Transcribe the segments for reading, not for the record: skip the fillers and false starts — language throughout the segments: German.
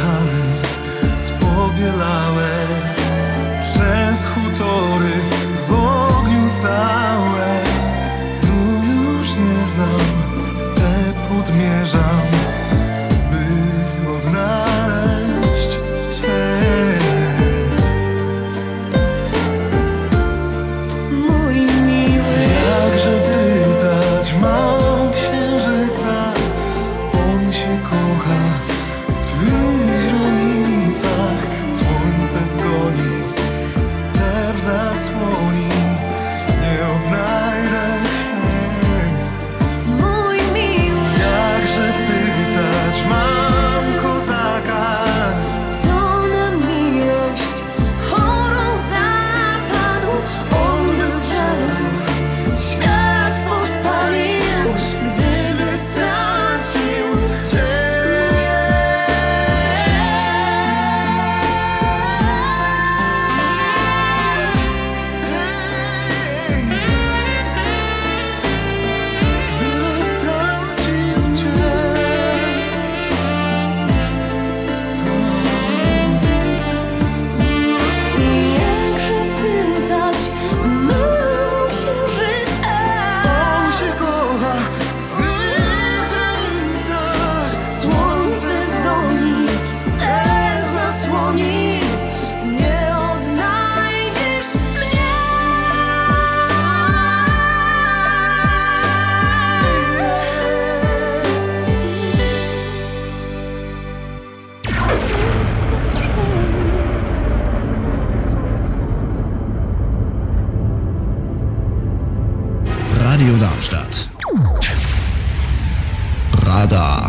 kochany, spobielałe przez hutory w ogniu całe. Snu już nie znam, step odmierzam, by odnaleźć Cię. Mój miły, Jakże pytać mam księżyca, on się kocha w Twych źrenicach. Słońce zgoni, step zasłoni, nie odnajdę Cię. mój miły, Jakże pytać mam kozaka, co na miłość chorą zapadł. On bez żalu świat podpalił, gdyby stracił Cię. Gdyby stracił Cię. I jakże pytać mam księżyca. On się kocha w Twych źrenicach. Słońce zgoni, step zasłoni, nie odnajdziesz mnie. Radio Darmstadt. Radar.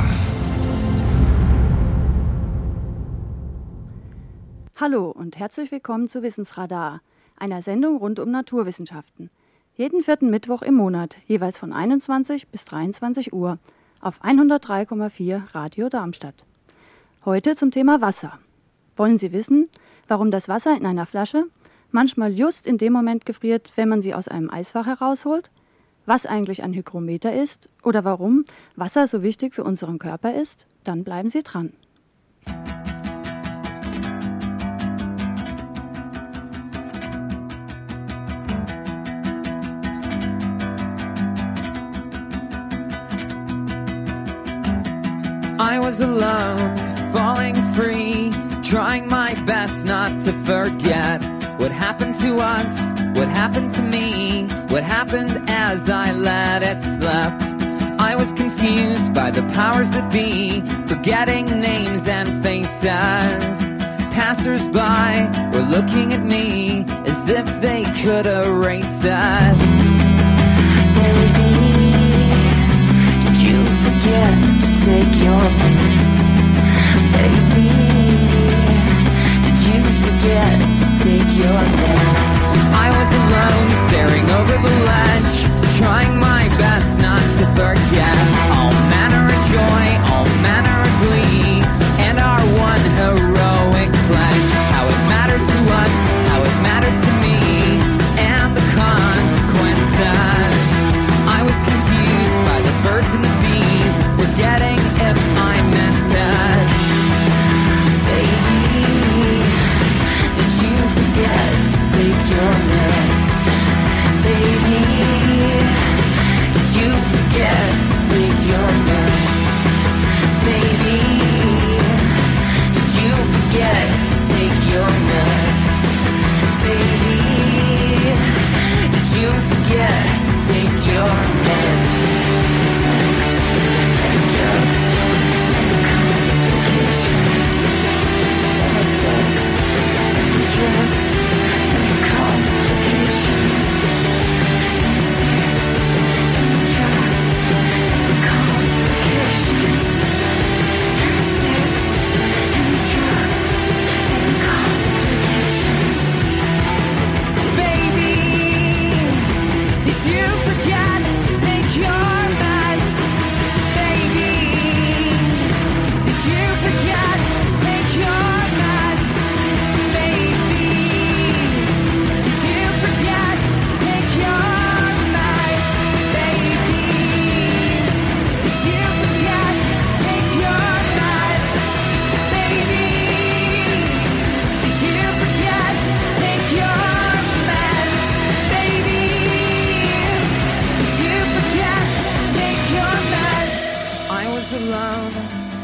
Hallo und herzlich willkommen zu Wissensradar, einer Sendung rund um Naturwissenschaften. Jeden vierten Mittwoch im Monat, jeweils von 21 bis 23 Uhr, auf 103,4 Radio Darmstadt. Heute zum Thema Wasser. Wollen Sie wissen, warum das Wasser in einer Flasche manchmal just in dem Moment gefriert, wenn man sie aus einem Eisfach herausholt? Was eigentlich ein Hygrometer ist oder warum Wasser so wichtig für unseren Körper ist? Dann bleiben Sie dran. I was alone, falling free, trying my best not to forget what happened to us, what happened to me, what happened as I let it slip. I was confused by the powers that be, forgetting names and faces. Passers-by were looking at me as if they could erase it. Baby, did you forget to take your meds? Baby, did you forget to take your meds? I was alone, staring over the ledge, trying my best not to forget all manner of joy, all manner of glee, and our one heroic pledge. How it mattered to us, how it mattered to me, and the consequences. I was confused by the birds and the bees, forgetting if I meant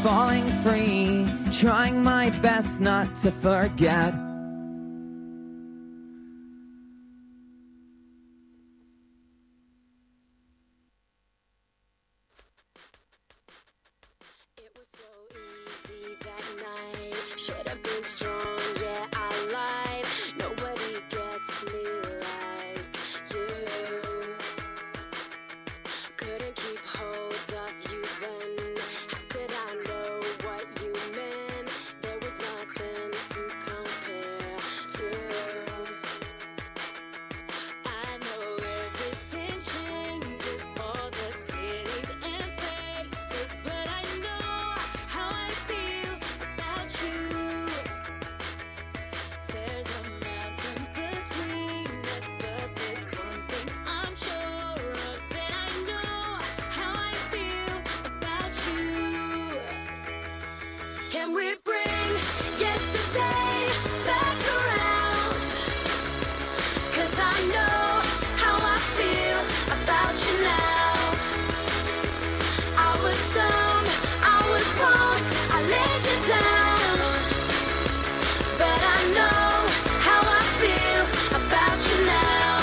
falling free, trying my best not to forget. It was so easy that night. Should have been strong, yeah, I lied. Nobody gets me like you. Couldn't keep hold of you then. How could I know what you meant? There was nothing to compare to. I know everything changes, all the cities and faces, but I know how I feel about you. There's a mountain between us, but there's one thing I'm sure of, that I know how I feel about you. Can we bring yesterday back around? 'Cause I know how I feel about you now. I was dumb, I was wrong, I let you down. But I know how I feel about you now.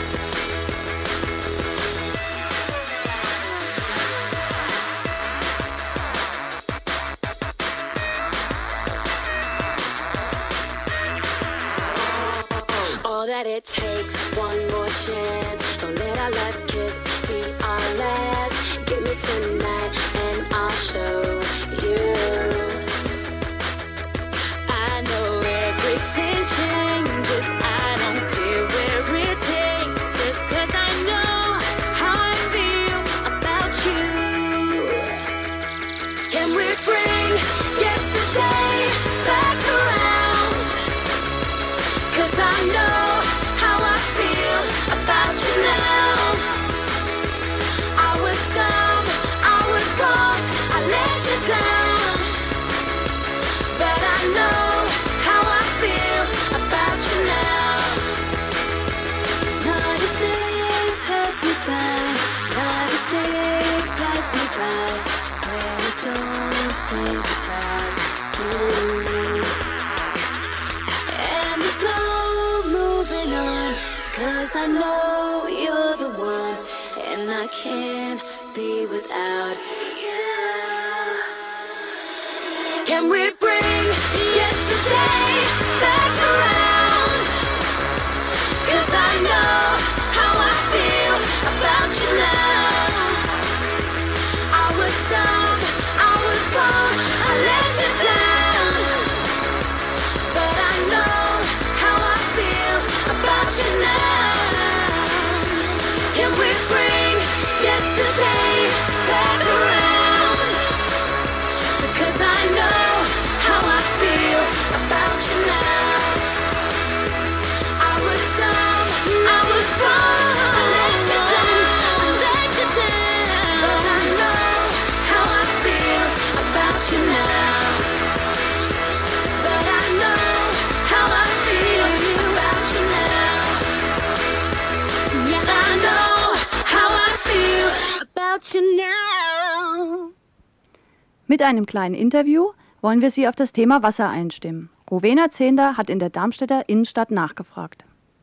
All that it takes, one more chance. Don't let our last kiss be our last. Give me tonight and I'll show you. I know everything changes, I don't care where it takes us, 'cause I know how I feel about you. Can we bring yesterday back around? 'Cause I know how I feel about you now. I was dumb, I was wrong, I let you down. But I know how I feel about you now. Not a day pass me by, not a day pass me by, when I don't think about you. And there's no moving on, 'cause I know you're the one, and I can't be without you. Can we bring yesterday back around? 'Cause I know how I feel about you now. I was dumb, I was wrong, I let you down. But I know how I feel about you now. Can we bring yesterday back around? Because I know how I feel about you now. I was dumb, I was wrong, I let you down, I let you down. But I know how I feel about you now. But I know how I feel about you now. Yeah, I know how I feel about you now. Mit einem kleinen Interview wollen wir Sie auf das Thema Wasser einstimmen. Rowena Zehnder hat in der Darmstädter Innenstadt nachgefragt.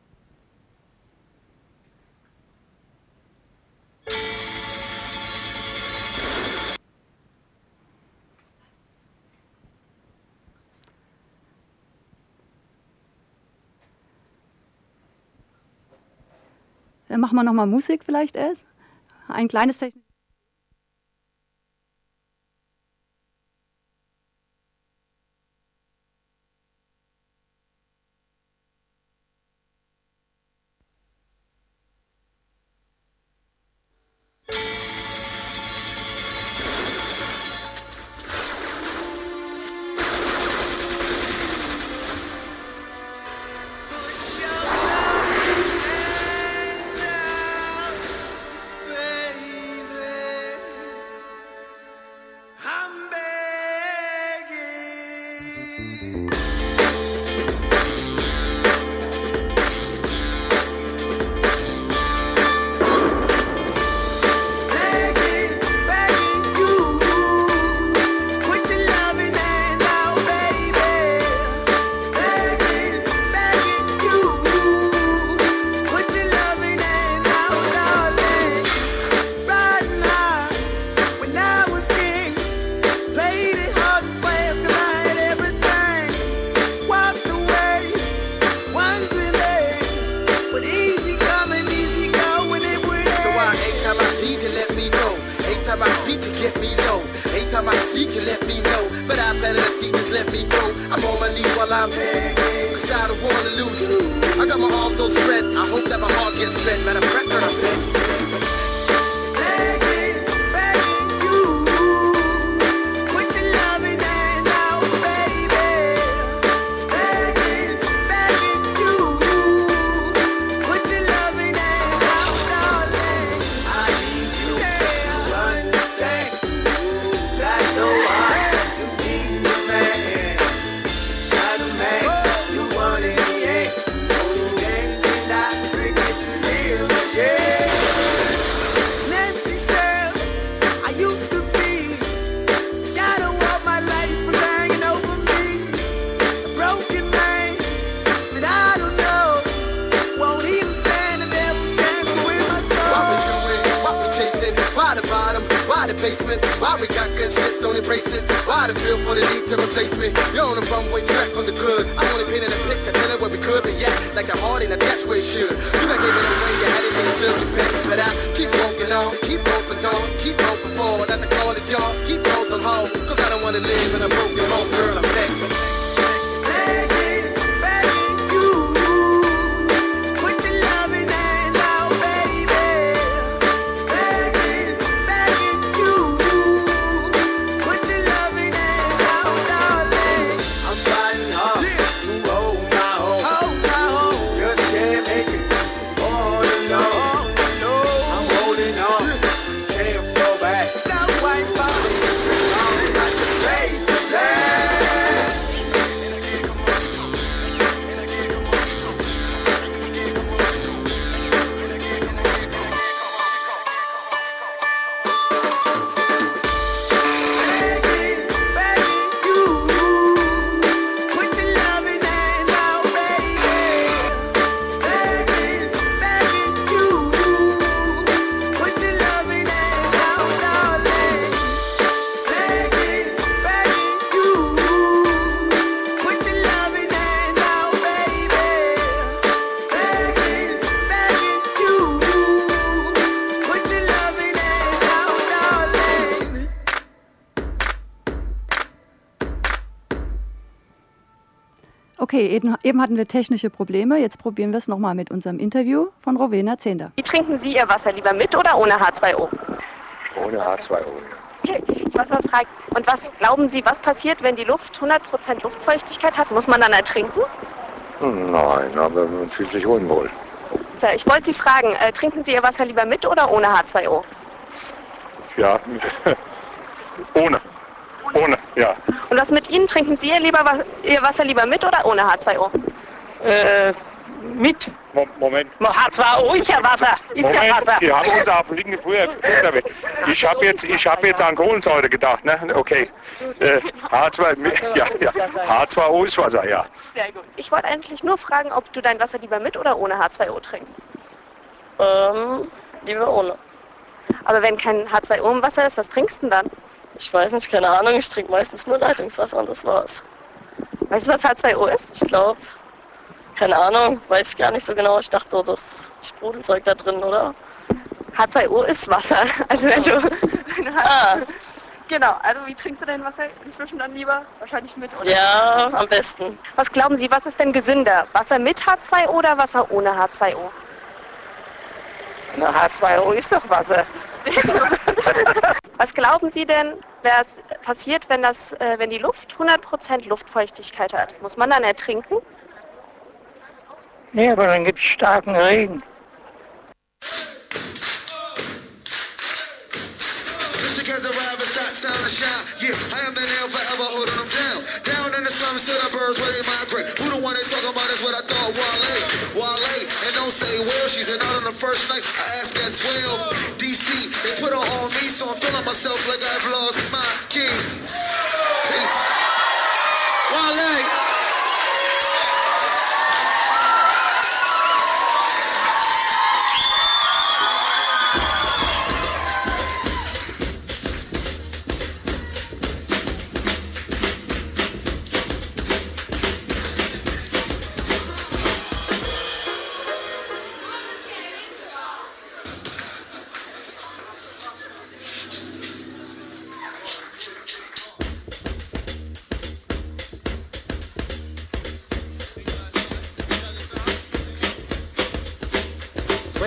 Dann machen wir nochmal Musik vielleicht erst. Ein kleines Technik. Begging you, would you iPad in the seat, just let me go. I'm on my knees while I'm begging, cause I don't wanna lose you. I got my arms so spread, I hope that my heart gets fed. Matter of fact, I'm begging, begging you. Put your loving hand out, baby. Begging, begging you. Put your loving hand out, darling. I need you to understand. That's so hard to be a man. Not a man, you want it, yeah. Only then can I bring it to live, yeah. Nancy Shell, I used to be. Shadow of my life was hanging over me. A broken man that I don't know. Won't even stand the devil's chance to win my soul. Why we doing? Why we chasing? Why the bottom? Why the basement? Why we got good shit? Don't embrace it. Why the feel for the need to replace me? You're on the runway track from the good. I'm only painting a picture, telling where we could be at. Like a heart in a dash where it should. You done gave it away, you had it till you took it back. But I keep walking on, keep open doors, keep open forward. That the call is yours, keep those on hold. Cause I don't wanna live in a broken home, girl, I'm back. Begging, begging you. Put your loving hand out, baby. Begging, begging you. Put your loving hand out, darling. I'm fighting hard to hold my own. Just can't make it all alone. I'm holding on, can't fall back. Now white body, I'm not your face to black. Begging, begging you. Put your loving hand out, baby. Begging, begging you. Put your loving hand out, darling. Begging, begging you. Put your loving hand out, baby. Begging, begging you. Put your loving hand out, darling. Okay, eben hatten wir technische Probleme. Jetzt probieren wir es nochmal mit unserem Interview von Rowena Zehnder. Wie trinken Sie Ihr Wasser lieber mit oder ohne H2O? Ohne H2O. Okay, ich wollte mal fragen, und was glauben Sie, was passiert, wenn die Luft 100% Luftfeuchtigkeit hat? Muss man dann ertrinken? Nein, aber man fühlt sich unwohl. So, ich wollte Sie fragen, trinken Sie Ihr Wasser lieber mit oder ohne H2O? Ja, ohne. Ohne, ja. Und was mit Ihnen, trinken Sie Ihr Wasser lieber mit oder ohne H2O? Mit. Moment. H2O ist ja Wasser. Ist Moment, ja Wasser. die haben uns auf dem liegenden Feuer. Ich habe jetzt an Kohlensäure gedacht, ne? Okay. H2O ist Wasser, ja. Sehr gut. Ich wollte eigentlich nur fragen, ob du dein Wasser lieber mit oder ohne H2O trinkst. Lieber ohne. Aber wenn kein H2O im Wasser ist, was trinkst du denn dann? Ich weiß nicht, keine Ahnung. Ich trinke meistens nur Leitungswasser und das war's. Weißt du, was H2O ist? Ich glaube, keine Ahnung, weiß ich gar nicht so genau. Ich dachte so, das Sprudelzeug da drin, oder? H2O ist Wasser. Also wenn du genau, also wie trinkst du dein Wasser inzwischen dann lieber? Wahrscheinlich mit, oder? Ja, am besten. Was glauben Sie, was ist denn gesünder? Wasser mit H2O oder Wasser ohne H2O? Na, H2O ist doch Wasser. Was glauben Sie denn, was passiert, wenn die Luft 100% Luftfeuchtigkeit hat? Muss man dann ertrinken? Nee, aber dann gibt es starken Regen. Just because I ride beside sound and shine. Yeah, I am the nail forever holding them down. Down in the slums to the birds where they migrate. Who the one they talking about is what I thought Wale. And don't say, well, she's not on the first night. I asked at 12. DC, they put her on me, so I'm feeling myself like I've lost my keys. Peace. Wale.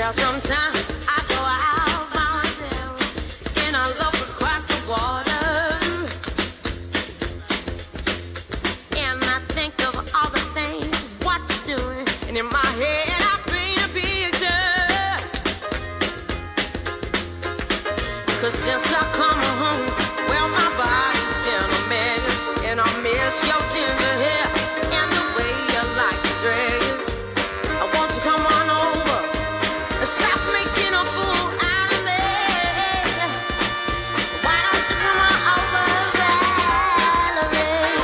Well, sometimes I go out by myself and I look across the water, and I think of all the things what you're doing, and in my head I paint a picture. 'Cause since I come home, well, my body's been a mess, and I miss your ginger hair and the way you like to dress. I want you to come on over and stop making a fool out of me. Why don't you come on over, Valerie?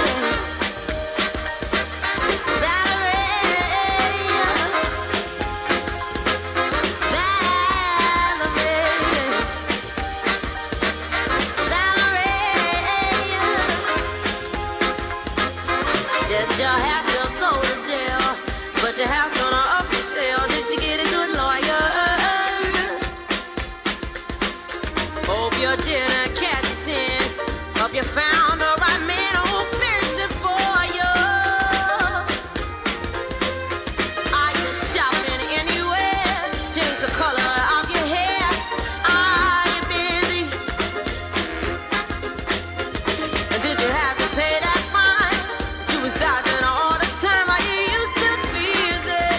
Did you have to go to jail? But your house on a up for sale. Did you get a good lawyer? Hope you didn't catch a 10. Hope you found the right man who'll fix it for you. Are you shopping anywhere? Change the color of your hair. Are you busy? And did you have to pay that fine? You was dodging all the time. Are you used to busy?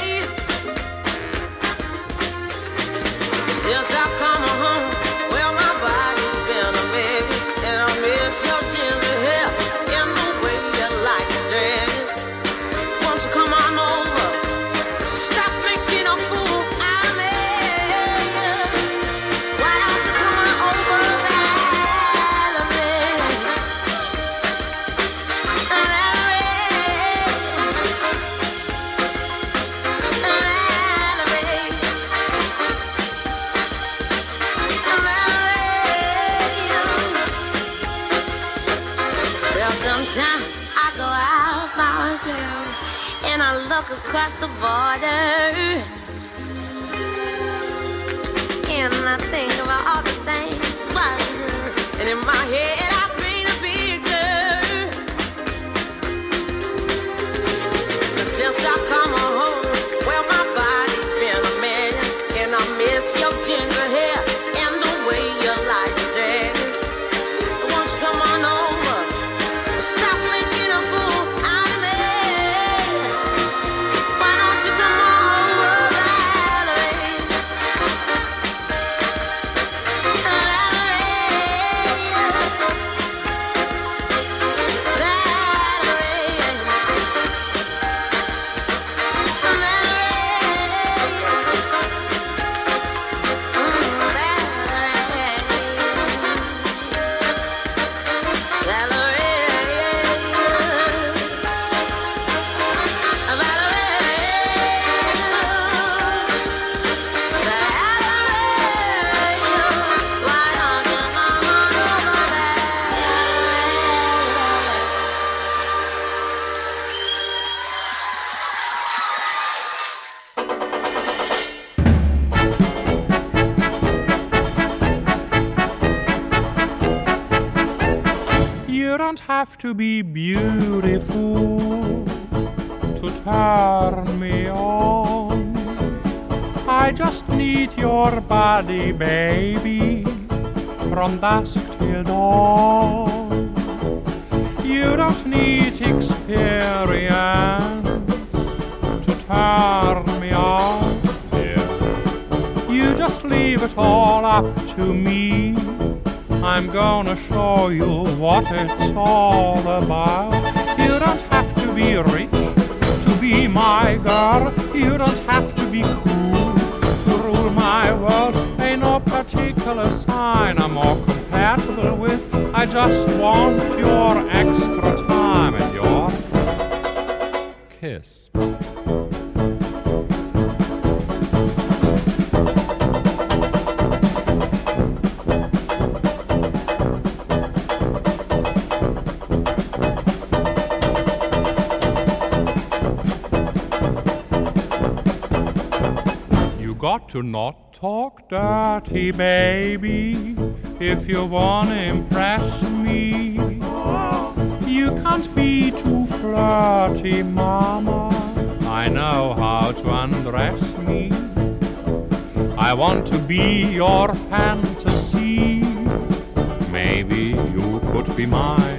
Since I come home, well, my body's been a mess, and I miss your ginger hair and the way you like to dress. Won't you come on over? Stop making a fool out of me. Why don't you come on over, Valerie? Well, sometimes I go out by myself and I look across the border, and I think about all the things what I do, and in my head I paint a picture. 'Cause since I come home, well, my body's been a mess, and I miss your ginger hair and the way you like to dress. Won't you come on over? Stop making a fool out of me. Why don't you come on over, Valerie? You don't have to be beautiful to turn me on. I just need your body, baby, from dusk till dawn. You don't need experience to turn me on, dear. You just leave it all up to me. I'm gonna show you what it's all about. You don't have to be rich to be my girl. You don't have to be cool to rule my world. Ain't no particular sign I'm more compatible with. I just want your extra time and your kiss. Got to not talk dirty, baby, if you wanna impress me. You can't be too flirty, mama. I know how to undress me. I want to be your fantasy. Maybe you could be mine.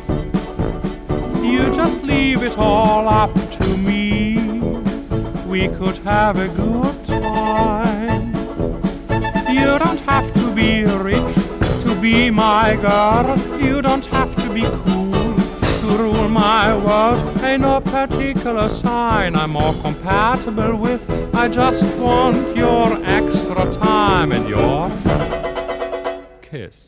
You just leave it all up to me. We could have a good time. You don't have to be rich to be my girl. You don't have to be cool to rule my world. Ain't no particular sign I'm more compatible with. I just want your extra time and your kiss.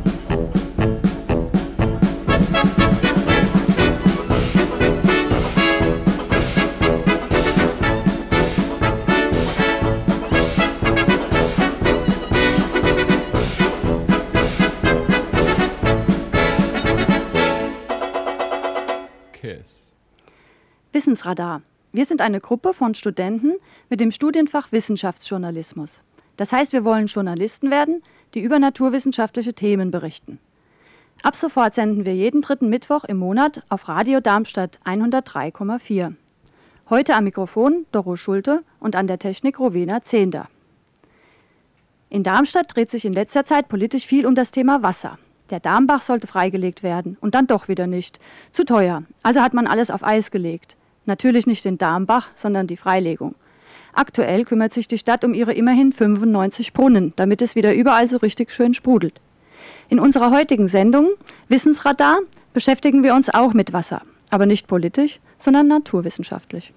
Wissensradar. Wir sind eine Gruppe von Studenten mit dem Studienfach Wissenschaftsjournalismus. Das heißt, wir wollen Journalisten werden, die über naturwissenschaftliche Themen berichten. Ab sofort senden wir jeden 3. Mittwoch im Monat auf Radio Darmstadt 103,4. Heute am Mikrofon Doro Schulte und an der Technik Rowena Zehnder. In Darmstadt dreht sich in letzter Zeit politisch viel um das Thema Wasser. Der Darmbach sollte freigelegt werden und dann doch wieder nicht. Zu teuer, also hat man alles auf Eis gelegt. Natürlich nicht den Darmbach, sondern die Freilegung. Aktuell kümmert sich die Stadt um ihre immerhin 95 Brunnen, damit es wieder überall so richtig schön sprudelt. In unserer heutigen Sendung Wissensradar beschäftigen wir uns auch mit Wasser, aber nicht politisch, sondern naturwissenschaftlich.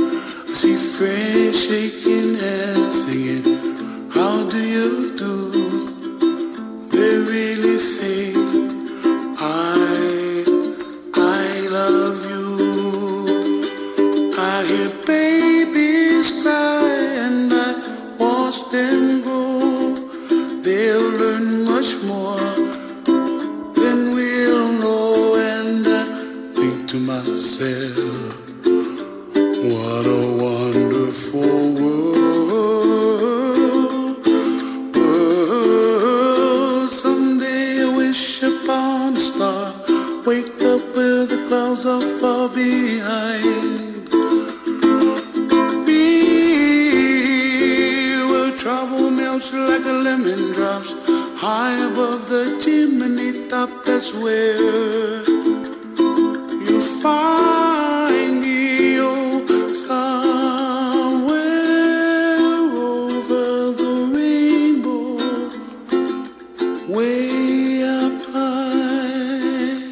See friends shaking and singing, how do you do? I hear babies cry and I watch them grow. They'll learn much more than we'll know. And I think to myself, what a wonderful world. Someday I wish upon a star, wake up where the clouds are far behind. Trouble melts like a lemon drops high above the chimney top. That's where you find me, oh, somewhere over the rainbow, way up high.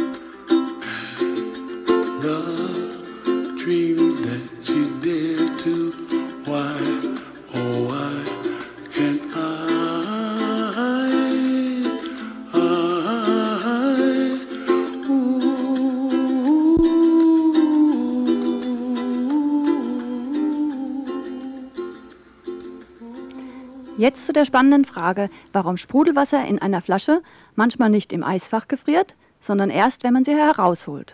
And the dreams that you dare to, why, oh, why can't I? Jetzt zu der spannenden Frage, warum Sprudelwasser in einer Flasche manchmal nicht im Eisfach gefriert, sondern erst, wenn man sie herausholt.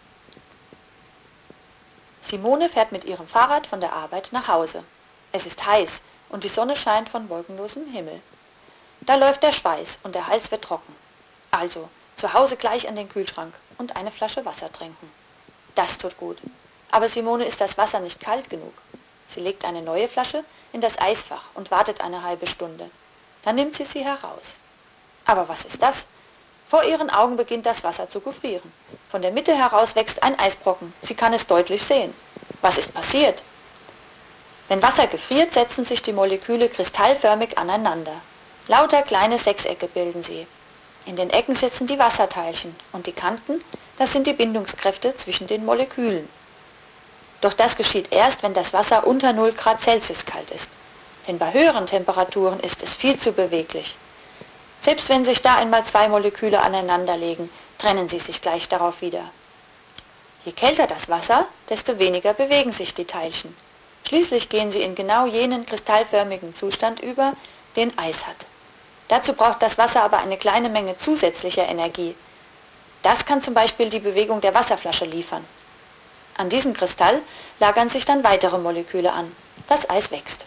Simone fährt mit ihrem Fahrrad von der Arbeit nach Hause. Es ist heiß und die Sonne scheint von wolkenlosem Himmel. Da läuft der Schweiß und der Hals wird trocken. Also zu Hause gleich an den Kühlschrank und eine Flasche Wasser trinken. Das tut gut. Aber Simone ist das Wasser nicht kalt genug. Sie legt eine neue Flasche in das Eisfach und wartet eine halbe Stunde. Dann nimmt sie heraus. Aber was ist das? Vor ihren Augen beginnt das Wasser zu gefrieren. Von der Mitte heraus wächst ein Eisbrocken. Sie kann es deutlich sehen. Was ist passiert? Wenn Wasser gefriert, setzen sich die Moleküle kristallförmig aneinander. Lauter kleine Sechsecke bilden sie. In den Ecken sitzen die Wasserteilchen und die Kanten, das sind die Bindungskräfte zwischen den Molekülen. Doch das geschieht erst, wenn das Wasser unter 0 Grad Celsius kalt ist. Denn bei höheren Temperaturen ist es viel zu beweglich. Selbst wenn sich da einmal zwei Moleküle aneinanderlegen, trennen sie sich gleich darauf wieder. Je kälter das Wasser, desto weniger bewegen sich die Teilchen. Schließlich gehen sie in genau jenen kristallförmigen Zustand über, den Eis hat. Dazu braucht das Wasser aber eine kleine Menge zusätzlicher Energie. Das kann zum Beispiel die Bewegung der Wasserflasche liefern. An diesem Kristall lagern sich dann weitere Moleküle an. Das Eis wächst.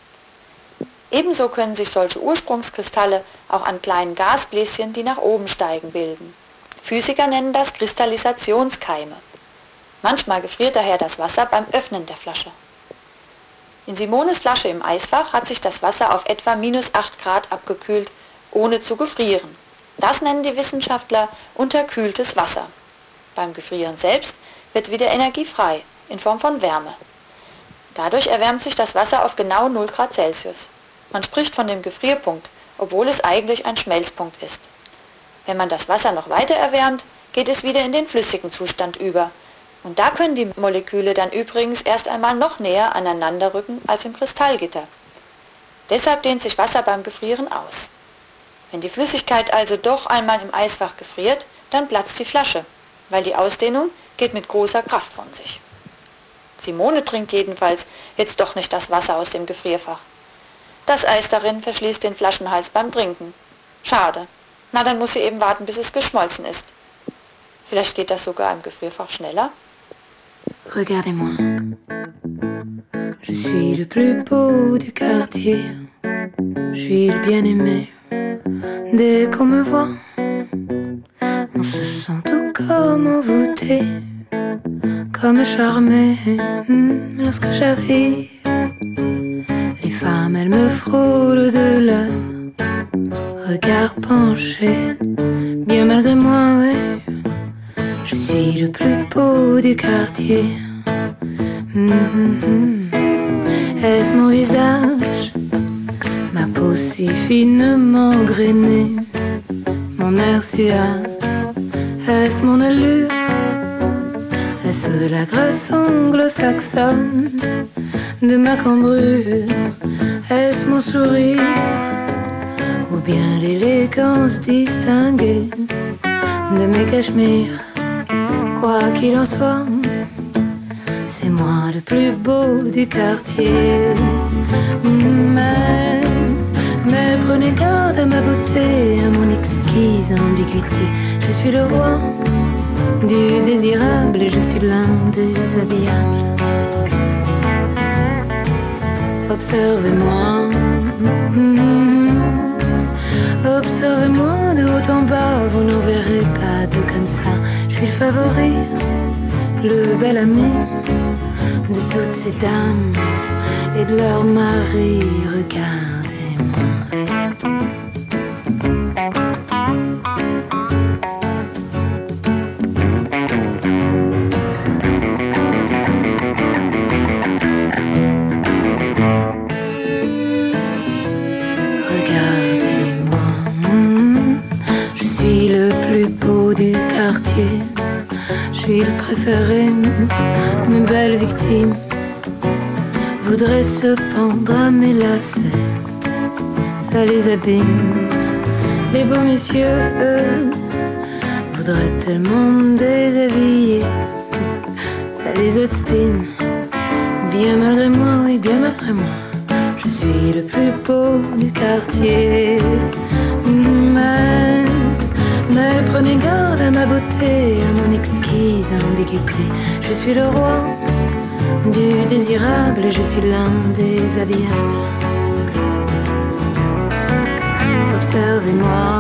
Ebenso können sich solche Ursprungskristalle auch an kleinen Gasbläschen, die nach oben steigen, bilden. Physiker nennen das Kristallisationskeime. Manchmal gefriert daher das Wasser beim Öffnen der Flasche. In Simones Flasche im Eisfach hat sich das Wasser auf etwa -8 Grad abgekühlt, ohne zu gefrieren. Das nennen die Wissenschaftler unterkühltes Wasser. Beim Gefrieren selbst wird wieder Energie frei, in Form von Wärme. Dadurch erwärmt sich das Wasser auf genau 0 Grad Celsius. Man spricht von dem Gefrierpunkt, obwohl es eigentlich ein Schmelzpunkt ist. Wenn man das Wasser noch weiter erwärmt, geht es wieder in den flüssigen Zustand über. Und da können die Moleküle dann übrigens erst einmal noch näher aneinander rücken als im Kristallgitter. Deshalb dehnt sich Wasser beim Gefrieren aus. Wenn die Flüssigkeit also doch einmal im Eisfach gefriert, dann platzt die Flasche, weil die Ausdehnung geht mit großer Kraft von sich. Simone trinkt jedenfalls jetzt doch nicht das Wasser aus dem Gefrierfach. Das Eis darin verschließt den Flaschenhals beim Trinken. Schade. Na, dann muss sie eben warten, bis es geschmolzen ist. Vielleicht geht das sogar im Gefrierfach schneller. Regardez-moi, je suis le plus beau du quartier, je suis le bien-aimé. Dès qu'on me voit, on se sent tout comme envoûté, comme charmé. Lorsque j'arrive, les femmes elles me frôlent de leur regard penché. Bien malgré moi, ouais, je suis le plus beau du quartier. Est-ce mon visage, ma peau si finement grainée, mon air suave? Est-ce mon allure? Est-ce la grâce anglo-saxonne de ma cambrure? Est-ce mon sourire? Ou bien l'élégance distinguée de mes cachemires? Quoi qu'il en soit, c'est moi le plus beau du quartier. Mais prenez garde à ma beauté, à mon exquise ambiguïté. Je suis le roi du désirable et je suis l'indéshabillable. Observez-moi, observez-moi de haut en bas, vous n'en verrez pas de comme ça. Je suis le favori, le bel ami de toutes ces dames et de leurs maris. Regardez-moi. Regardez-moi. Je suis le plus beau du quartier. Je suis le préféré, mes belles victimes voudraient se pendre à mes lacets. Ça les abîme. Les beaux messieurs, eux, voudraient tellement me déshabiller. Ça les obstine. Bien malgré moi, oui, bien malgré moi. Je suis le plus beau du quartier. Mais prenez garde à ma beauté, à mon exquise ambiguïté. Je suis le roi du désirable et je suis l'indéshabillable. Observez-moi,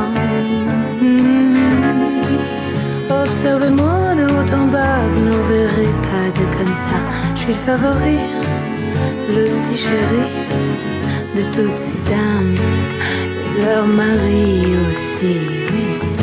observez-moi de haut en bas, vous n'en verrez pas de comme ça. Je suis le favori, le petit chéri de toutes ces dames et de leurs maris aussi, oui.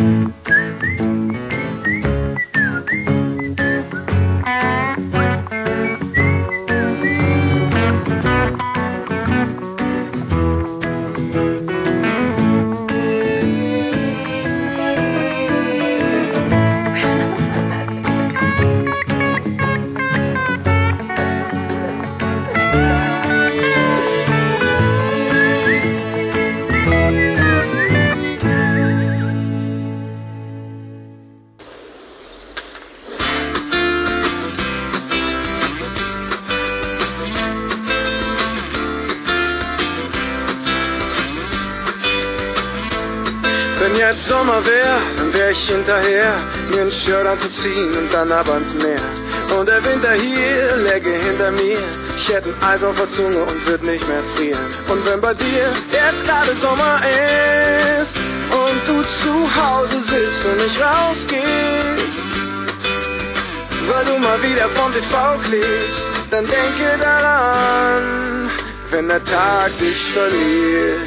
Wenn jetzt Sommer wär, dann wär ich hinterher, mir ein Shirt anzuziehen und dann ab ans Meer. Und der Winter hier läge hinter mir, ich hätt ein Eis auf der Zunge und würd nicht mehr frieren. Und wenn bei dir jetzt gerade Sommer ist und du zu Hause sitzt und nicht rausgehst, weil du mal wieder vom TV klebst, dann denke daran, wenn der Tag dich verliert.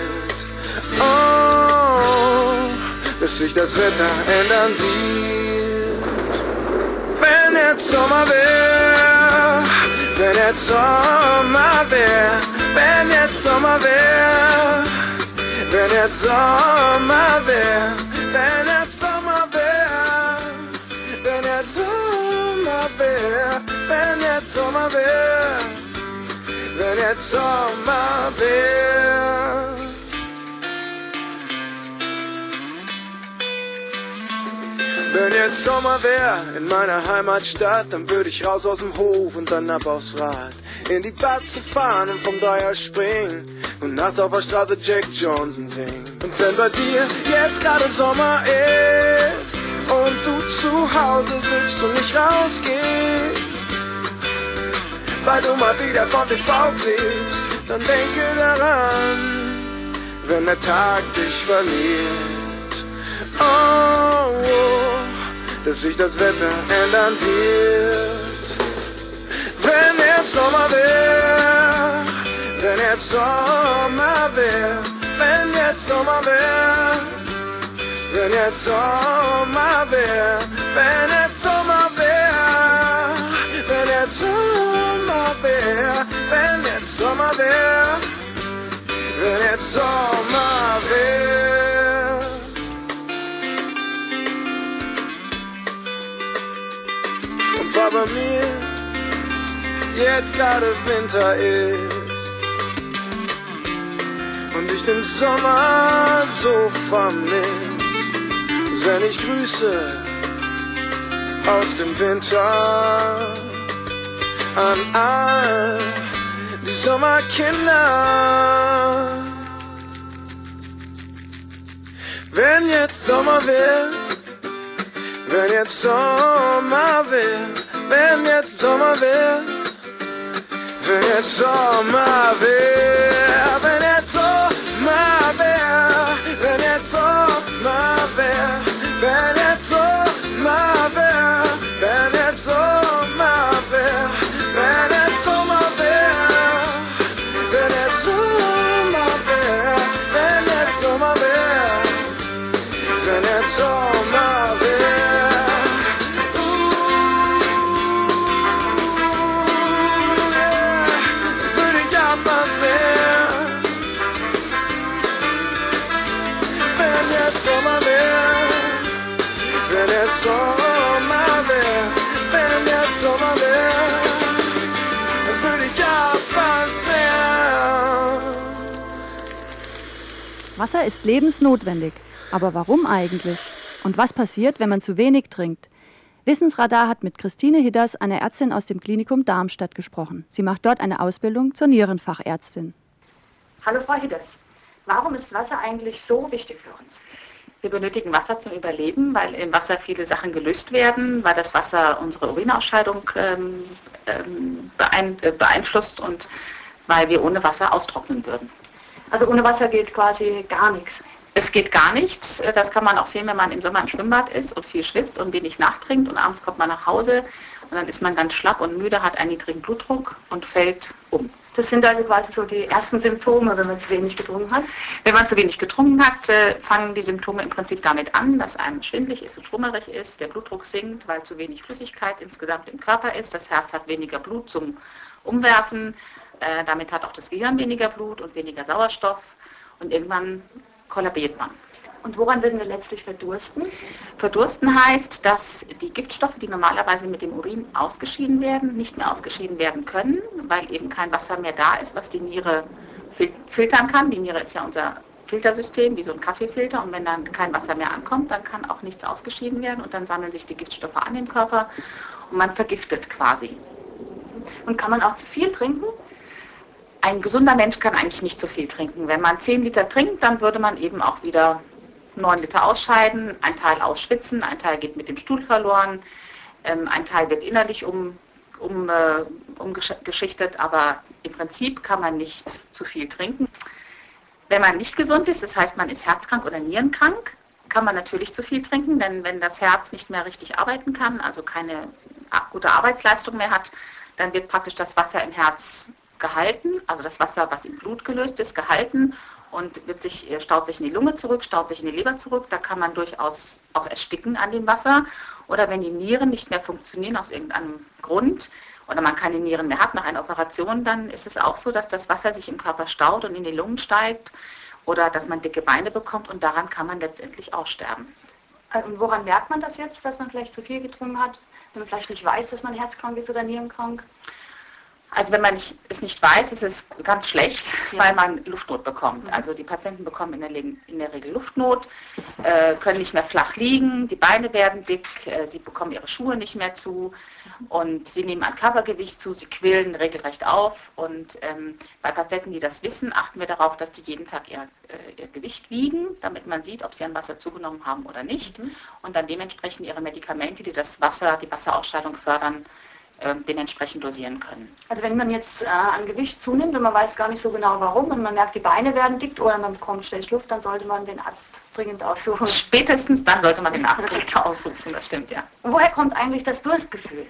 Oh, bis sich das Wetter ändern wird. Wenn jetzt Sommer wär, wenn jetzt Sommer wär, wenn jetzt Sommer wär, wenn jetzt Sommer wär, wenn jetzt Sommer wär, wenn jetzt Sommer wär, wenn jetzt Sommer wär, wenn jetzt Sommer wär. Wenn jetzt Sommer wär in meiner Heimatstadt, dann würde ich raus aus dem Hof und dann ab aufs Rad. In die Batze fahren und vom Dreier springen und nachts auf der Straße Jack Johnson singen. Und wenn bei dir jetzt gerade Sommer ist und du zu Hause sitzt und nicht rausgehst, weil du mal wieder vom TV klebst, dann denke daran, wenn der Tag dich verliert. Oh, dass sich das Wetter ändern wird. Wenn jetzt Sommer wär, wenn jetzt Sommer wär, wenn jetzt Sommer wär, wenn jetzt Sommer wär, wenn jetzt Sommer wär, wenn jetzt Sommer wär, wenn jetzt Sommer wär, wenn jetzt Sommer wär. Weil bei mir jetzt gerade Winter ist und ich den Sommer so vermiss, sende ich Grüße aus dem Winter an all die Sommerkinder. Wenn jetzt Sommer wird, wenn jetzt Sommer wird, wenn jetzt Sommer wird, wenn jetzt Sommer wird, wenn jetzt Sommer wird, wenn jetzt Sommer wird, wenn jetzt Sommer wird, wenn jetzt Sommer wird, wenn jetzt Sommer wird, wenn jetzt Sommer wird, wenn jetzt Sommer wird, wenn jetzt Sommer wird. Würde ich anders werden, wenn jetzt Sommer wird, wenn jetzt Sommer wird, wenn jetzt Sommer wird, dann würde ich anders werden. Wasser ist lebensnotwendig. Aber warum eigentlich? Und was passiert, wenn man zu wenig trinkt? Wissensradar hat mit Christine Hidders, einer Ärztin aus dem Klinikum Darmstadt, gesprochen. Sie macht dort eine Ausbildung zur Nierenfachärztin. Hallo Frau Hidders, warum ist Wasser eigentlich so wichtig für uns? Wir benötigen Wasser zum Überleben, weil im Wasser viele Sachen gelöst werden, weil das Wasser unsere Urinausscheidung beeinflusst und weil wir ohne Wasser austrocknen würden. Also ohne Wasser geht quasi gar nichts. Es geht gar nichts. Das kann man auch sehen, wenn man im Sommer im Schwimmbad ist und viel schwitzt und wenig nachtrinkt und abends kommt man nach Hause und dann ist man ganz schlapp und müde, hat einen niedrigen Blutdruck und fällt um. Das sind also quasi so die ersten Symptome, wenn man zu wenig getrunken hat? Wenn man zu wenig getrunken hat, fangen die Symptome im Prinzip damit an, dass einem schwindelig ist und schwummerig ist, der Blutdruck sinkt, weil zu wenig Flüssigkeit insgesamt im Körper ist, das Herz hat weniger Blut zum Umwerfen, damit hat auch das Gehirn weniger Blut und weniger Sauerstoff und irgendwann kollabiert man. Und woran würden wir letztlich verdursten? Verdursten heißt, dass die Giftstoffe, die normalerweise mit dem Urin ausgeschieden werden, nicht mehr ausgeschieden werden können, weil eben kein Wasser mehr da ist, was die Niere filtern kann. Die Niere ist ja unser Filtersystem, wie so ein Kaffeefilter. Und wenn dann kein Wasser mehr ankommt, dann kann auch nichts ausgeschieden werden und dann sammeln sich die Giftstoffe an im Körper und man vergiftet quasi. Und kann man auch zu viel trinken? Ein gesunder Mensch kann eigentlich nicht zu viel trinken. Wenn man 10 Liter trinkt, dann würde man eben auch wieder 9 Liter ausscheiden, ein Teil ausschwitzen, ein Teil geht mit dem Stuhl verloren, ein Teil wird innerlich umgeschichtet, aber im Prinzip kann man nicht zu viel trinken. Wenn man nicht gesund ist, das heißt man ist herzkrank oder nierenkrank, kann man natürlich zu viel trinken, denn wenn das Herz nicht mehr richtig arbeiten kann, also keine gute Arbeitsleistung mehr hat, dann wird praktisch das Wasser im Herz gehalten, also das Wasser, was im Blut gelöst ist, gehalten und staut sich in die Lunge zurück, staut sich in die Leber zurück. Da kann man durchaus auch ersticken an dem Wasser. Oder wenn die Nieren nicht mehr funktionieren aus irgendeinem Grund oder man keine Nieren mehr hat nach einer Operation, dann ist es auch so, dass das Wasser sich im Körper staut und in die Lungen steigt oder dass man dicke Beine bekommt und daran kann man letztendlich auch sterben. Und woran merkt man das jetzt, dass man vielleicht zu viel getrunken hat, wenn man vielleicht nicht weiß, dass man herzkrank ist oder nierenkrank? Also wenn man es nicht weiß, ist es ganz schlecht, weil man Luftnot bekommt. Also die Patienten bekommen in der Regel Luftnot, können nicht mehr flach liegen, die Beine werden dick, sie bekommen ihre Schuhe nicht mehr zu und sie nehmen an Körpergewicht zu, sie quillen regelrecht auf. Und bei Patienten, die das wissen, achten wir darauf, dass die jeden Tag ihr Gewicht wiegen, damit man sieht, ob sie an Wasser zugenommen haben oder nicht. Und dann dementsprechend ihre Medikamente, die die Wasserausscheidung fördern, dementsprechend dosieren können. Also wenn man jetzt an Gewicht zunimmt und man weiß gar nicht so genau warum und man merkt, die Beine werden dick oder man bekommt schlecht Luft, dann sollte man den Arzt dringend aufsuchen. Spätestens dann sollte man den Arzt dringend aufsuchen, das stimmt, ja. Und woher kommt eigentlich das Durstgefühl?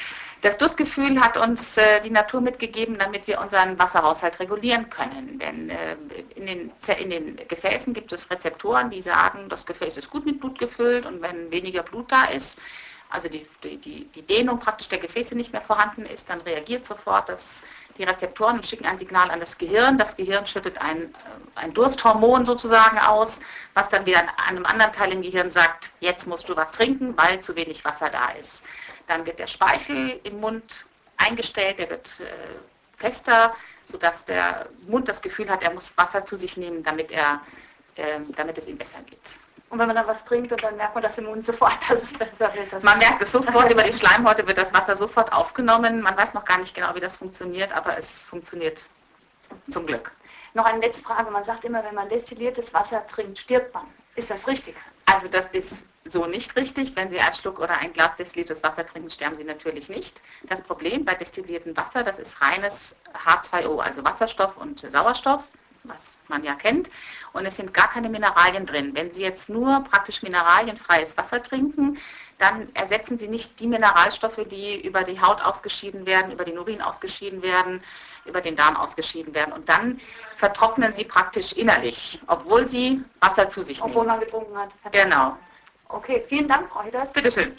Das Durstgefühl hat uns die Natur mitgegeben, damit wir unseren Wasserhaushalt regulieren können. Denn in den Gefäßen gibt es Rezeptoren, die sagen, das Gefäß ist gut mit Blut gefüllt und wenn weniger Blut da ist, also die Dehnung praktisch der Gefäße nicht mehr vorhanden ist, dann reagiert sofort die Rezeptoren und schicken ein Signal an das Gehirn. Das Gehirn schüttet ein Dursthormon sozusagen aus, was dann wieder an einem anderen Teil im Gehirn sagt, jetzt musst du was trinken, weil zu wenig Wasser da ist. Dann wird der Speichel im Mund eingestellt, der wird fester, sodass der Mund das Gefühl hat, er muss Wasser zu sich nehmen, damit es ihm besser geht. Und wenn man dann was trinkt und dann merkt man das im Mund sofort, dass es besser wird. Man merkt es sofort, über die Schleimhäute wird das Wasser sofort aufgenommen. Man weiß noch gar nicht genau, wie das funktioniert, aber es funktioniert zum Glück. Noch eine letzte Frage. Man sagt immer, wenn man destilliertes Wasser trinkt, stirbt man. Ist das richtig? Also das ist so nicht richtig. Wenn Sie einen Schluck oder ein Glas destilliertes Wasser trinken, sterben Sie natürlich nicht. Das Problem bei destilliertem Wasser, das ist reines H2O, also Wasserstoff und Sauerstoff, was man ja kennt. Und es sind gar keine Mineralien drin. Wenn Sie jetzt nur praktisch mineralienfreies Wasser trinken, dann ersetzen Sie nicht die Mineralstoffe, die über die Haut ausgeschieden werden, über den Urin ausgeschieden werden, über den Darm ausgeschieden werden. Und dann vertrocknen Sie praktisch innerlich, obwohl Sie Wasser zu sich nehmen. Obwohl man getrunken hat. Genau. Okay, vielen Dank, Frau Hidders. Bitte schön.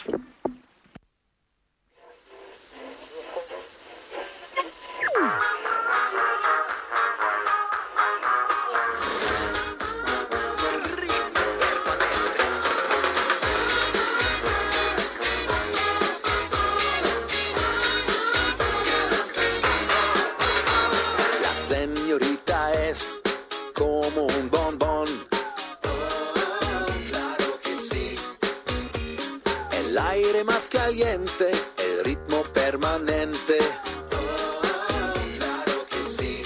Señorita es como un bombón. Claro que sí. El aire más caliente, el ritmo permanente. Claro que sí.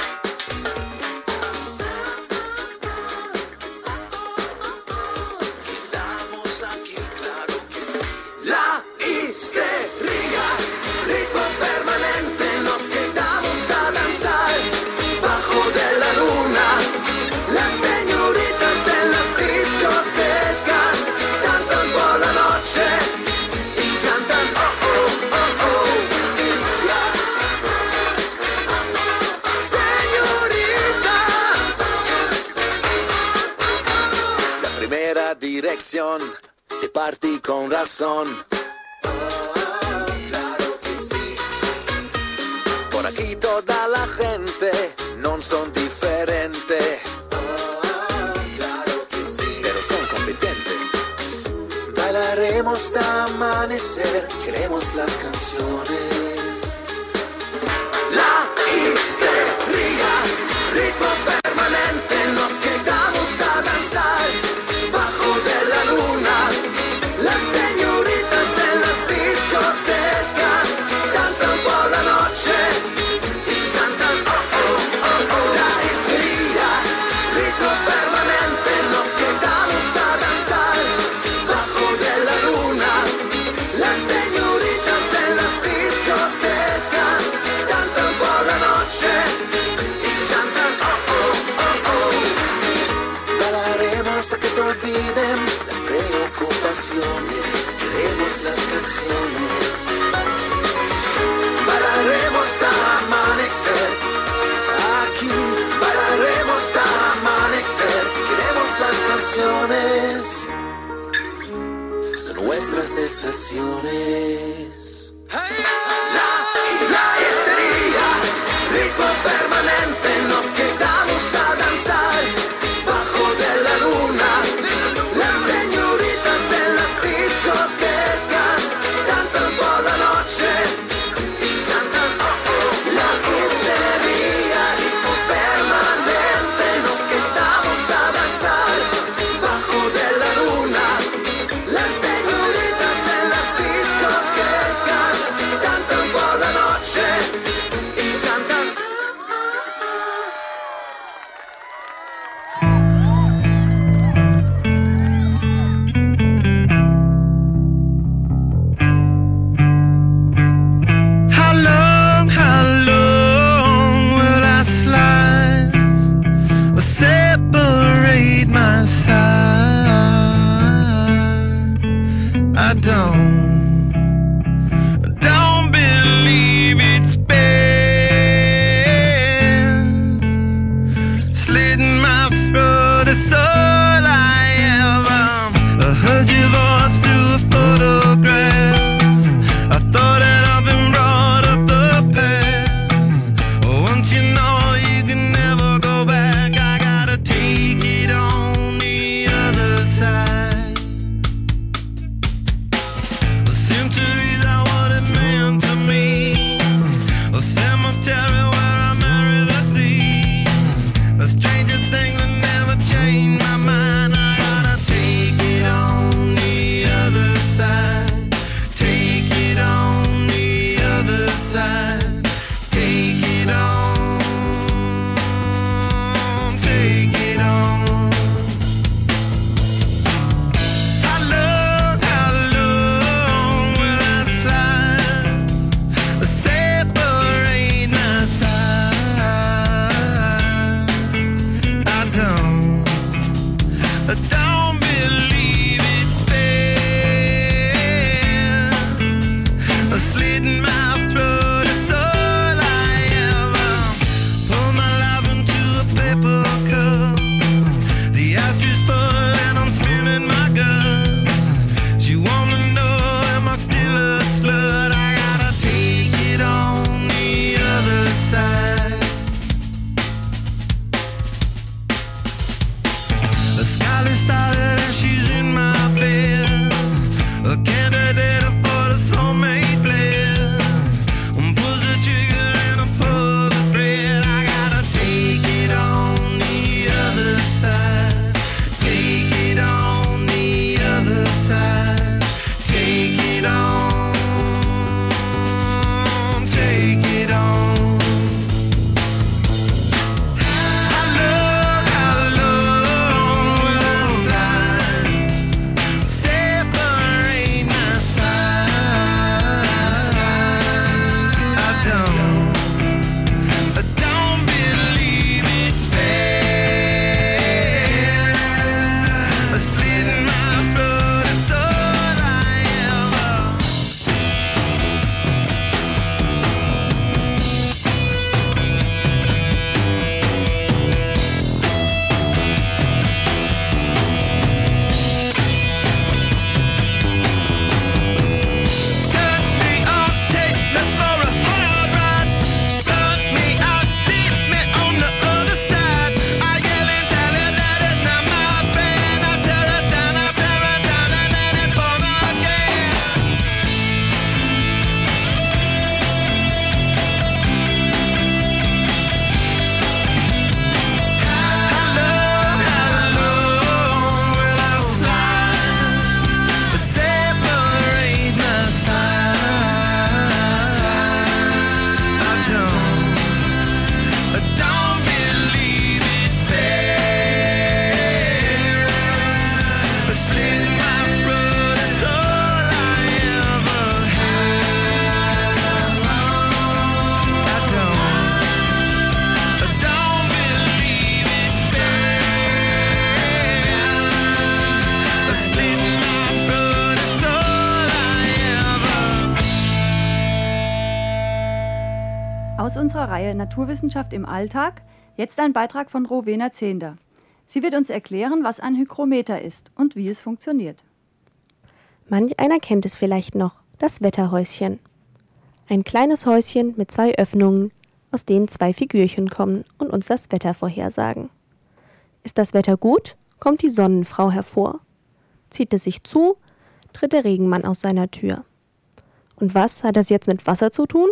Quedamos aquí, claro que sí. La histeria, ritmo permanente, nos quedamos a danzar. Bajo de la luna, las señoritas en las discotecas danzan por la noche y cantan oh oh oh oh. Señoritas, la primera dirección de party con razón. Claro que sí. Por aquí toda la gente non son differente. Claro que sí. Pero son competentes. Bailaremos hasta amanecer, queremos las canciones. La histeria, ritmo permanente, nos quedamos a danzar. Bajo de la luna, las señoritas en las discotecas danzan por la noche y cantan oh oh oh oh. La histeria, ritmo permanente, nos quedamos a danzar. Bajo de la luna, las señoritas en las discotecas aus unserer Reihe Naturwissenschaft im Alltag jetzt ein Beitrag von Rowena Zehnder. Sie wird uns erklären, was ein Hygrometer ist und wie es funktioniert. Manch einer kennt es vielleicht noch, das Wetterhäuschen. Ein kleines Häuschen mit 2 Öffnungen, aus denen 2 Figürchen kommen und uns das Wetter vorhersagen. Ist das Wetter gut, kommt die Sonnenfrau hervor. Zieht es sich zu, tritt der Regenmann aus seiner Tür. Und was hat das jetzt mit Wasser zu tun?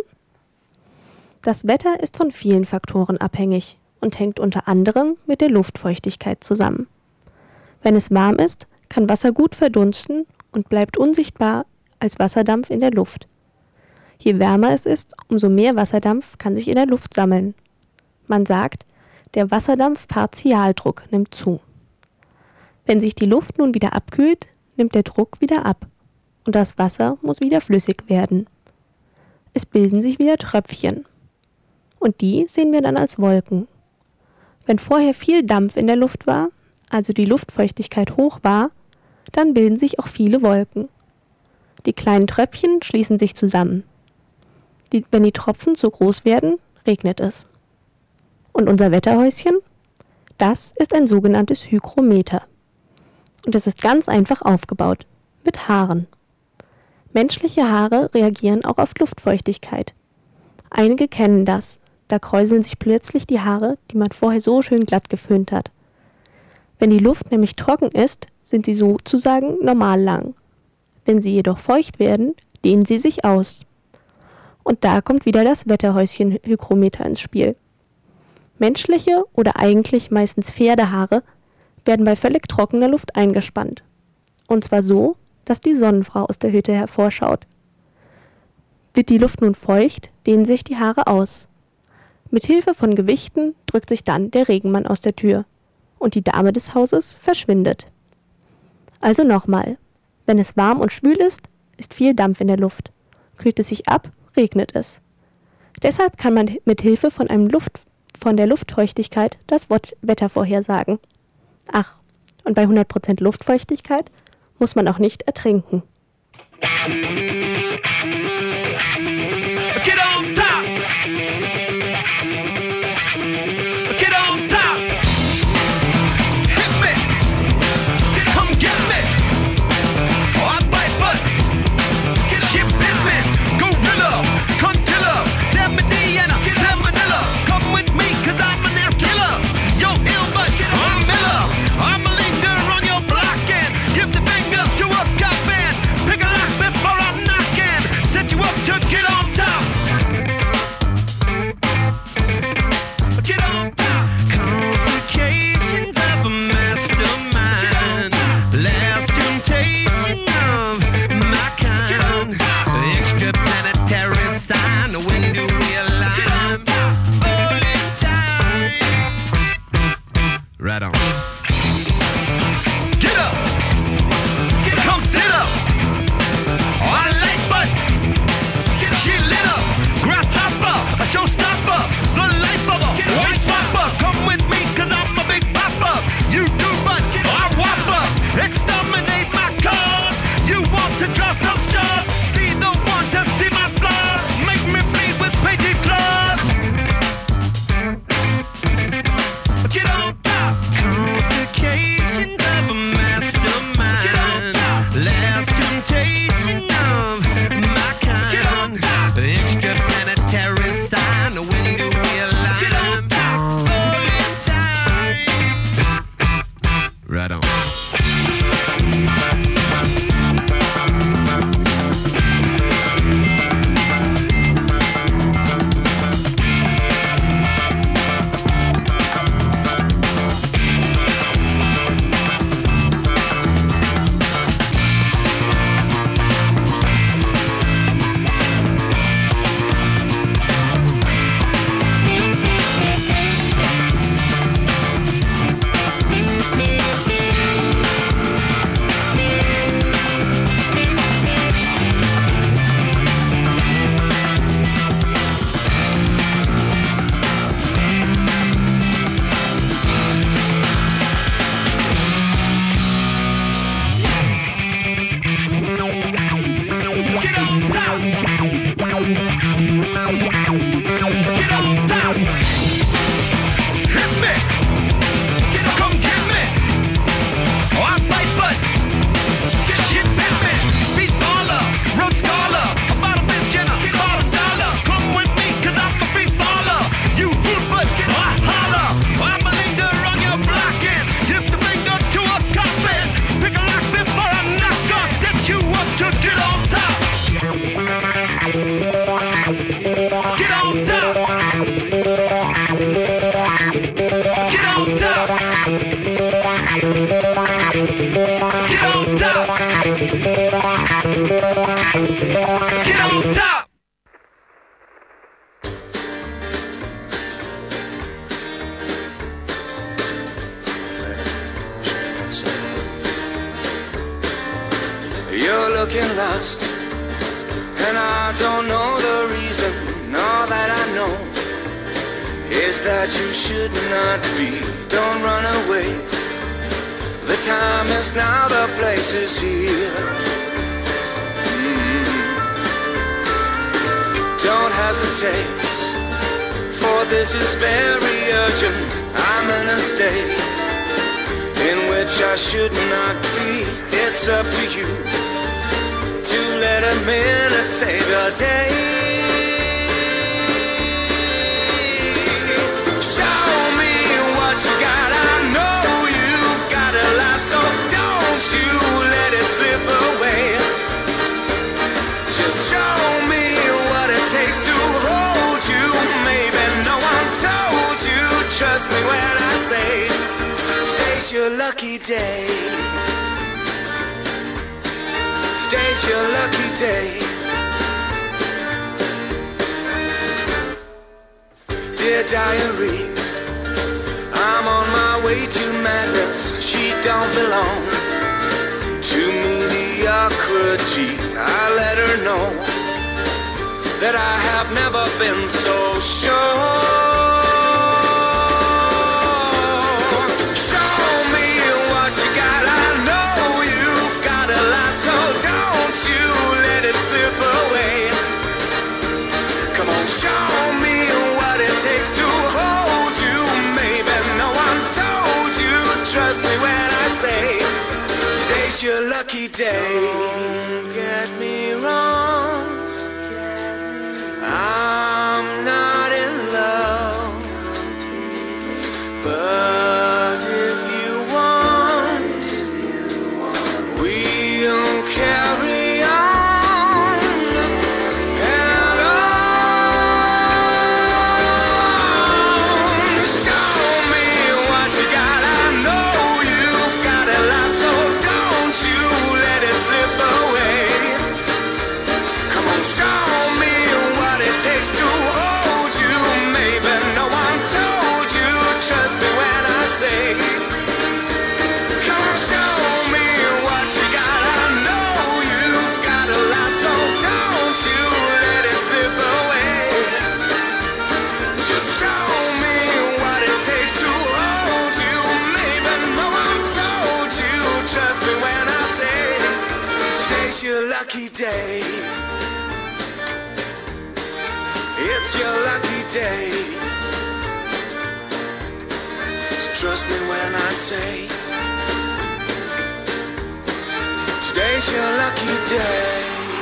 Das Wetter ist von vielen Faktoren abhängig und hängt unter anderem mit der Luftfeuchtigkeit zusammen. Wenn es warm ist, kann Wasser gut verdunsten und bleibt unsichtbar als Wasserdampf in der Luft. Je wärmer es ist, umso mehr Wasserdampf kann sich in der Luft sammeln. Man sagt, der Wasserdampfpartialdruck nimmt zu. Wenn sich die Luft nun wieder abkühlt, nimmt der Druck wieder ab und das Wasser muss wieder flüssig werden. Es bilden sich wieder Tröpfchen und die sehen wir dann als Wolken. Wenn vorher viel Dampf in der Luft war, also die Luftfeuchtigkeit hoch war, dann bilden sich auch viele Wolken. Die kleinen Tröpfchen schließen sich zusammen. Wenn die Tropfen zu groß werden, regnet es. Und unser Wetterhäuschen? Das ist ein sogenanntes Hygrometer. Und es ist ganz einfach aufgebaut, mit Haaren. Menschliche Haare reagieren auch auf Luftfeuchtigkeit. Einige kennen das. Da kräuseln sich plötzlich die Haare, die man vorher so schön glatt geföhnt hat. Wenn die Luft nämlich trocken ist, sind sie sozusagen normal lang. Wenn sie jedoch feucht werden, dehnen sie sich aus. Und da kommt wieder das Wetterhäuschen-Hygrometer ins Spiel. Menschliche oder eigentlich meistens Pferdehaare werden bei völlig trockener Luft eingespannt. Und zwar so, dass die Sonnenfrau aus der Hütte hervorschaut. Wird die Luft nun feucht, dehnen sich die Haare aus. Mit Hilfe von Gewichten drückt sich dann der Regenmann aus der Tür und die Dame des Hauses verschwindet. Also nochmal, wenn es warm und schwül ist, ist viel Dampf in der Luft. Kühlt es sich ab, regnet es. Deshalb kann man mit Hilfe von der Luftfeuchtigkeit das Wetter vorhersagen. Ach, und bei 100% Luftfeuchtigkeit muss man auch nicht ertrinken. Get on top! Get on top! Hit me! Come get me! Oh, I bite butt! Shit bit me! Gorilla! Contilla! San Manila! Come with me, cause I'm an ass killer! Yo, ill butt! I'm Miller! I'm a linger on your block and give the finger to a cop man! Pick a lock before I'm knocking! Set you up to get on top! Get on top! Complications of a mastermind. Last temptation of my kind. Extraplanetary sign. When do we align? All in time. Right on. Get up! Come sit up! Oh, I like butt! She lit up! Grasshopper! A showstopper! The life of a white swapper! Come with me, cause I'm a big popper! You do butt! I whopper! Exterminate my cause! You want to draw some stars? Be the one to see my flaws! Make me bleed with painted claws! Get on top! Complications of a mastermind. Get on top! Last temptation of my kind. Get on top! Extraplanetary sign. When do Get on top! You're looking lost, and I don't know the reason. All that I know is that you should not be. Don't run away. The time is now, the place is here. Don't hesitate, for this is very urgent. I'm in a state in which I should not be. It's up to you to let a minute save your day. Show me what you got. I know you've got a lot, so don't you let it slip away. Just show me what it takes to hold you. Maybe no one told you. Trust me when I say today's your lucky day. Today's your lucky day. Dear diary, I'm on my way to madness. She don't belong to mediocrity. I let her know that I have never been so sure. Show me what you got. I know you've got a lot, so don't you let it slip away. Come on, show me what it takes to hold you. Maybe no one told you. Trust me when I say today's your lucky day. Don't get me wrong, I'm not in love, but if you want, we'll carry on and on. Show me what you got. I know you've got a lot, so don't you let it slip away. Come on, show me what it takes to hold you. Maybe no one told you. Trust me when I say, come on, show me what you got. I know you've got a lot, so don't you let it slip away. Just show me what it takes to hold you. Maybe no one told you. Trust me when I say today's your lucky day. It's your lucky day. So trust me when I say today's your lucky day.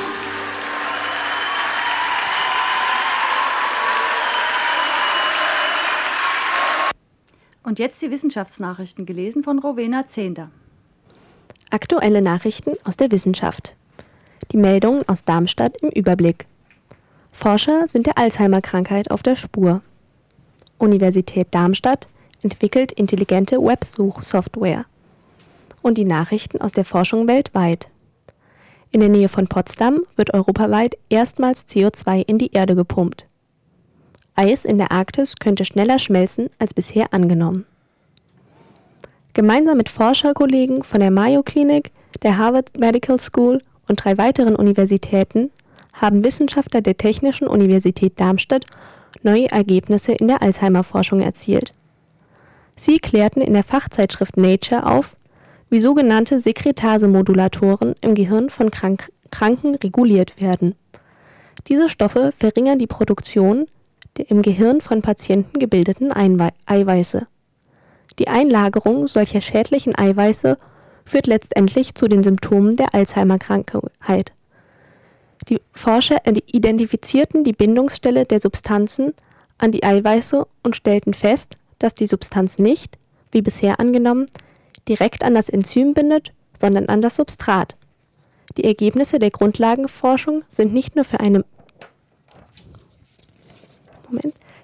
Und jetzt die Wissenschaftsnachrichten, gelesen von Rowena Zehnder. Aktuelle Nachrichten aus der Wissenschaft. Die Meldungen aus Darmstadt im Überblick. Forscher sind der Alzheimer-Krankheit auf der Spur. Universität Darmstadt entwickelt intelligente Websuchsoftware. Und die Nachrichten aus der Forschung weltweit. In der Nähe von Potsdam wird europaweit erstmals CO2 in die Erde gepumpt. Eis in der Arktis könnte schneller schmelzen als bisher angenommen. Gemeinsam mit Forscherkollegen von der Mayo Clinic, der Harvard Medical School und 3 weiteren Universitäten haben Wissenschaftler der Technischen Universität Darmstadt neue Ergebnisse in der Alzheimer-Forschung erzielt. Sie klärten in der Fachzeitschrift Nature auf, wie sogenannte Sekretase-Modulatoren im Gehirn von Kranken reguliert werden. Diese Stoffe verringern die Produktion der im Gehirn von Patienten gebildeten Eiweiße. Die Einlagerung solcher schädlichen Eiweiße führt letztendlich zu den Symptomen der Alzheimer-Krankheit. Die Forscher identifizierten die Bindungsstelle der Substanzen an die Eiweiße und stellten fest, dass die Substanz nicht, wie bisher angenommen, direkt an das Enzym bindet, sondern an das Substrat. Die Ergebnisse der Grundlagenforschung sind nicht nur für eine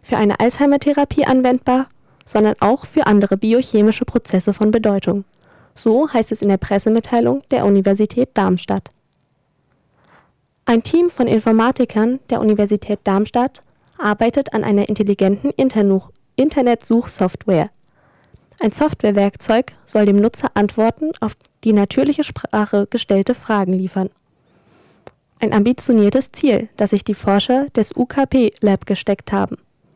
Alzheimer-Therapie anwendbar, sondern auch für andere biochemische Prozesse von Bedeutung. So heißt es in der Pressemitteilung der Universität Darmstadt. Ein Team von Informatikern der Universität Darmstadt arbeitet an einer intelligenten Internetsuchsoftware. Ein Softwarewerkzeug soll dem Nutzer Antworten auf die natürliche Sprache gestellte Fragen liefern. Ein ambitioniertes Ziel, das sich die Forscher des UKP Lab gesteckt haben.